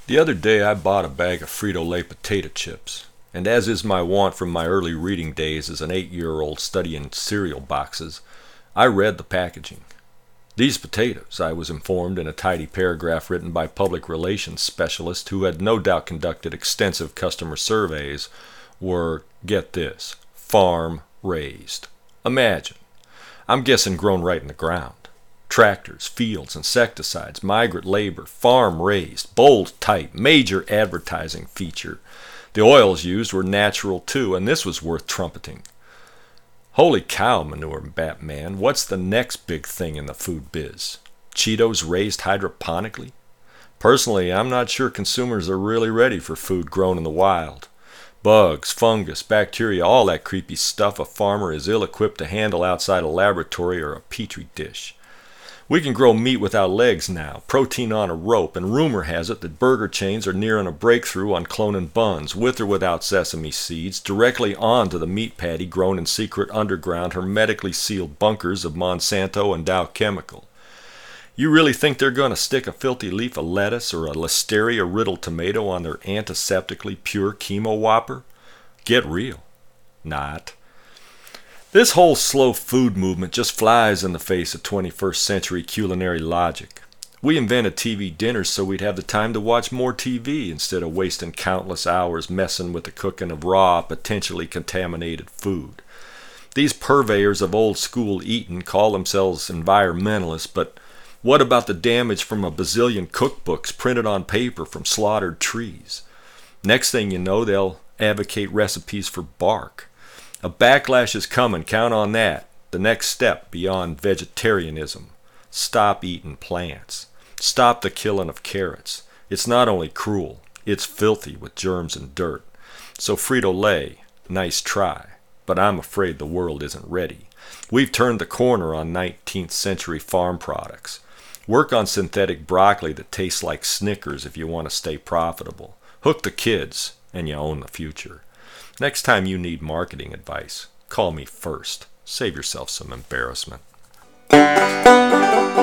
The other day I bought a bag of Frito-Lay potato chips, and as is my wont from my early reading days as an 8-year-old studying cereal boxes, I read the packaging. These potatoes, I was informed in a tidy paragraph written by public relations specialists who had no doubt conducted extensive customer surveys, were, get this, farm raised. Imagine. I'm guessing grown right in the ground. Tractors, fields, insecticides, migrant labor, farm raised, bold type, major advertising feature. The oils used were natural too, and this was worth trumpeting. Holy cow, Manure Batman, what's the next big thing in the food biz? Cheetos raised hydroponically? Personally, I'm not sure consumers are really ready for food grown in the wild. Bugs, fungus, bacteria, all that creepy stuff a farmer is ill-equipped to handle outside a laboratory or a petri dish. We can grow meat without legs now, protein on a rope, and rumor has it that burger chains are nearing a breakthrough on cloning buns, with or without sesame seeds, directly onto the meat patty grown in secret underground, hermetically sealed bunkers of Monsanto and Dow Chemical. You really think they're going to stick a filthy leaf of lettuce or a listeria-riddled tomato on their antiseptically pure chemo whopper? Get real. Not. This whole slow food movement just flies in the face of 21st century culinary logic. We invented TV dinners so we'd have the time to watch more TV instead of wasting countless hours messing with the cooking of raw, potentially contaminated food. These purveyors of old school eating call themselves environmentalists, but what about the damage from a bazillion cookbooks printed on paper from slaughtered trees? Next thing you know, they'll advocate recipes for bark. A backlash is coming, count on that. The next step beyond vegetarianism. Stop eating plants. Stop the killing of carrots. It's not only cruel, it's filthy with germs and dirt. So Frito-Lay, nice try, but I'm afraid the world isn't ready. We've turned the corner on 19th century farm products. Work on synthetic broccoli that tastes like Snickers if you want to stay profitable. Hook the kids, and you own the future. Next time you need marketing advice, call me first. Save yourself some embarrassment.